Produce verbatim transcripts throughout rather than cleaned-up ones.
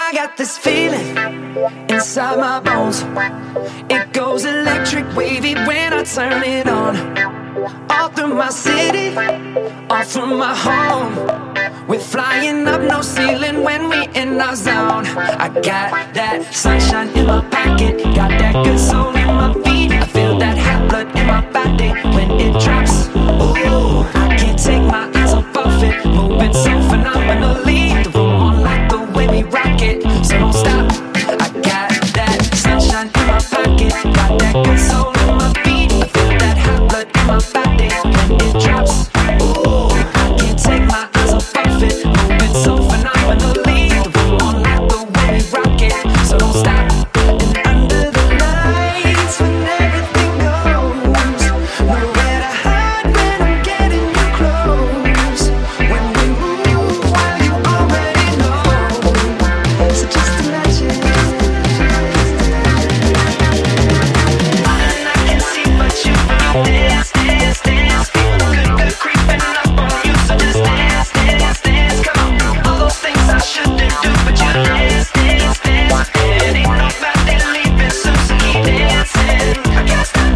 I got this feeling inside my bones. It goes electric wavy when I turn it on. All through my city, all through my home. We're flying up, no ceiling when we in our zone. I got that sunshine in my pocket, got that good soul in my feet. I feel that hot blood in my body when it drops. Ooh, I can't take my eyes off of it, moving so phenomenally. The room on like the way we rock it, so don't stop. I got that sunshine in my pocket, got that good soul in my feet. I feel that hot blood in my body when it drops. Ooh, I can't take my eyes off of it, moving so phenomenally. The room on like the way we rock it, so don't stop. And under the lights when everything goes, nowhere to hide when I'm getting you close. When we move, well you already know. So just imagine. And I can see but you dance, dance, dance. Feel good, good creeping up on you. So just dance, dance, dance. Come on, all those things I shouldn't do, but you dance, dance, dance. And ain't nobody leaving soon, so keep dancing. I can't stop.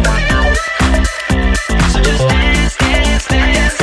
So just dance, dance, dance.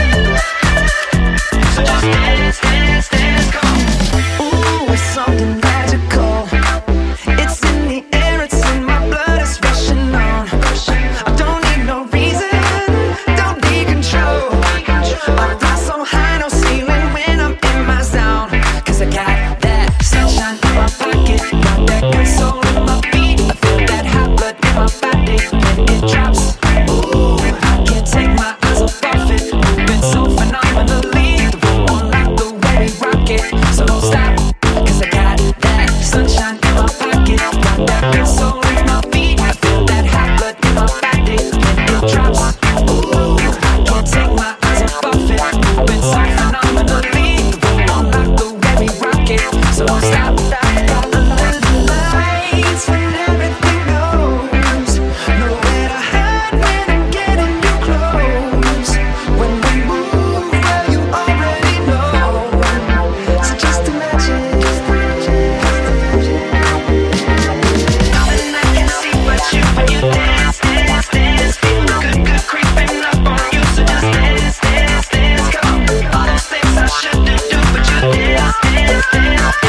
So just dance, dance, dance. Come on. Ooh, it's something magical. It's in the air, it's in my blood, it's rushing on. I don't need no reason, don't need control. I fly so high, no ceiling when I'm in my zone. Cause I got that sunshine in my pocket, got that good soul in my feet. I feel that hot blood in my body when it drops. Ooh, I can't take my eyes off of it, moving so phenomenally. The room on like the way we rock it, so don't stop. Cause I got that sunshine in my pocket, got that good soul in my feet. I feel that hot blood in my body when it drops. Ooh, I can't take my eyes off of it, moving so phenomenally. The room on like the way we rock it, so don't stop. Under the lights when everything goes, nowhere to hide when I'm getting you close. When we move, well you already know. So just imagine. Nothing I can see but you when you dance, dance, dance. Feel good, good creeping up on you, so just dance, dance, dance. Come on, all those things I shouldn't do, but you dance, dance, dance.